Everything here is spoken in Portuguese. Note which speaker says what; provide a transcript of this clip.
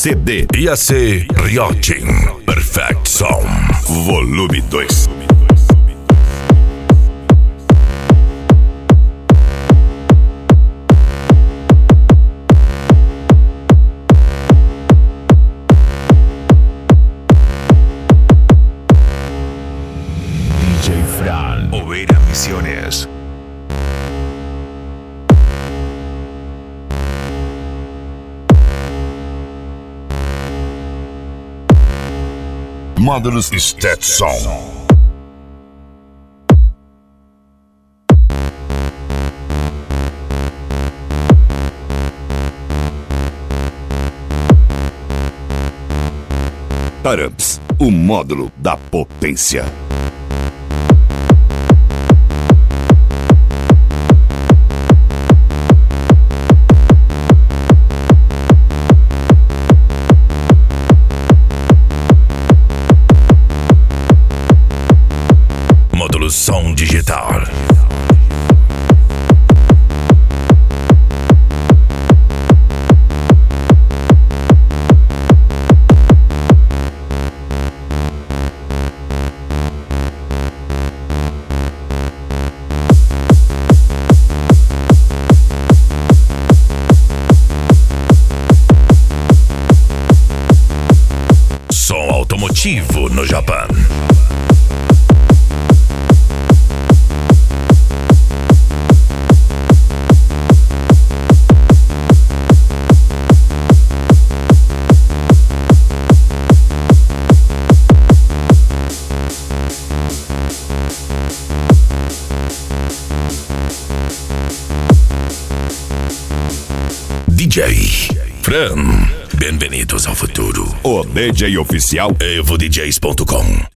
Speaker 1: CD. IAC Rioting Perfect Som Volume 2. DJ Fran, Oveira Misiones. Módulos Stetson. Taramps, o módulo da potência. Módulo som digital. Som automotivo no Japão. DJ Fran, bem-vindos ao futuro. O DJ oficial EvoDJs.com.